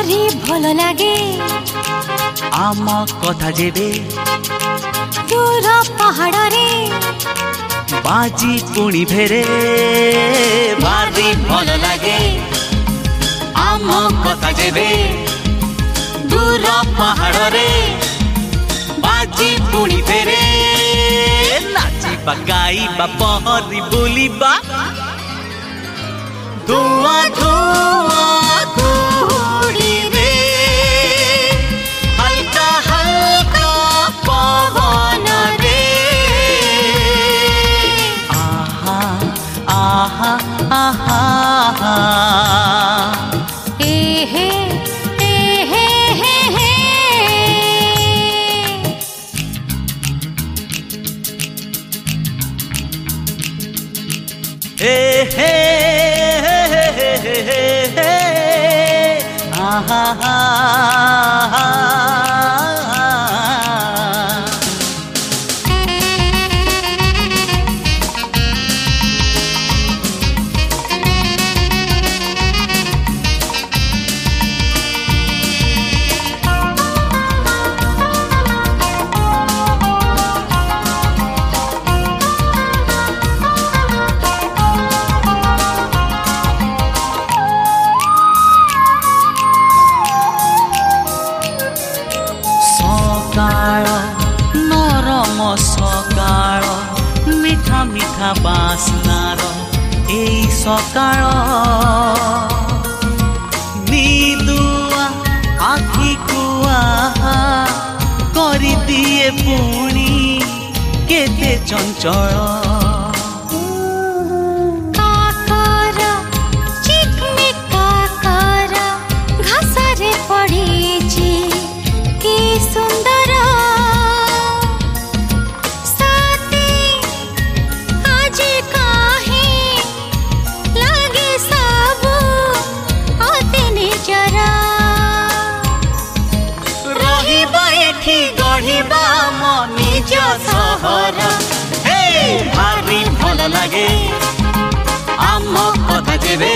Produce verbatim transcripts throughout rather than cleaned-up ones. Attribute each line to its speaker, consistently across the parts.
Speaker 1: भारी भल लागे
Speaker 2: आम कथा जेबे
Speaker 1: दूर पहाड़ रे
Speaker 2: बाजी पुणी फेरे भारी भल लागे आम कथा जेबे दूर पहाड़ रे बाजी पुणी फेरे नाचिबा गाइबा पहरी बुलिबा धुआं धुआं कुहुड़ी रे हल्का हल्का पवन रे आहा आहा आहा आहा
Speaker 1: ए हे ए हे हे हे
Speaker 2: हे हे आहा आहा सकाळ नरम सकाळ मिठा मिठा बास्नार एई सकाळ निदुआ आखि कुआ करि दिए पुणी केते चंचल गढ़िबा मो निज सहर हे भारी भल लागे आम कथा जेबे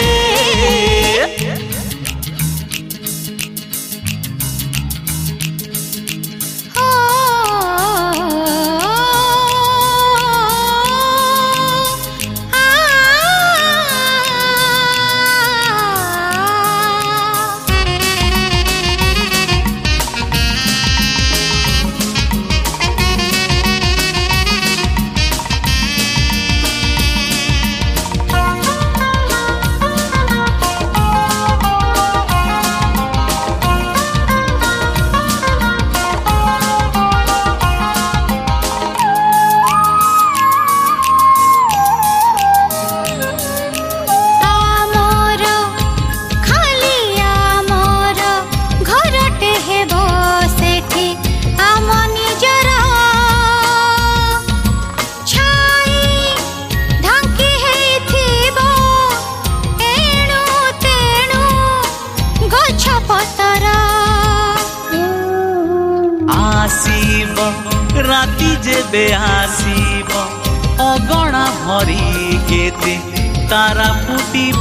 Speaker 2: आसीब राति जेबे आसीब अगणा भरी केते तारा फुटिब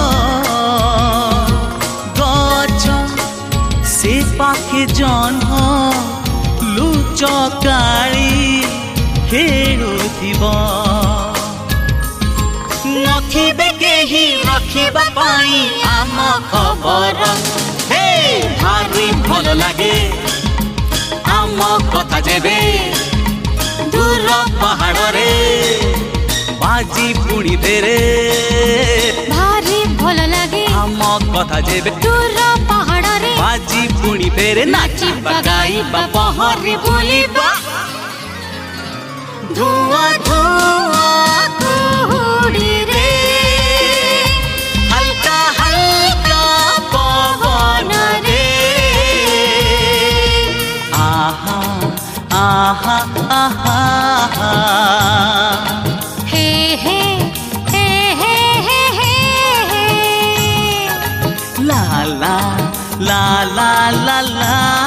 Speaker 2: गछ से पाखे जन्म लुचकाळी खेलुथिब नथिबे केही रखिबा पाई आम खबर हे भारी भल लागे आम कथा जेबे दूर पहाड़ रे बाजी पुणी फेरे
Speaker 1: भारी भल लागे
Speaker 2: आम कथा जेबे
Speaker 1: दूर पहाड़ रे
Speaker 2: बाजी पुणी फेरे नाचिबा गाइबा पहरी बुलिबा धुआं धुआं कुहुड़ी रे हल्का हल्का पवन रे आहा आहा आहा
Speaker 1: हे हे हे हे हे हे
Speaker 2: ला ला ला ला ला ला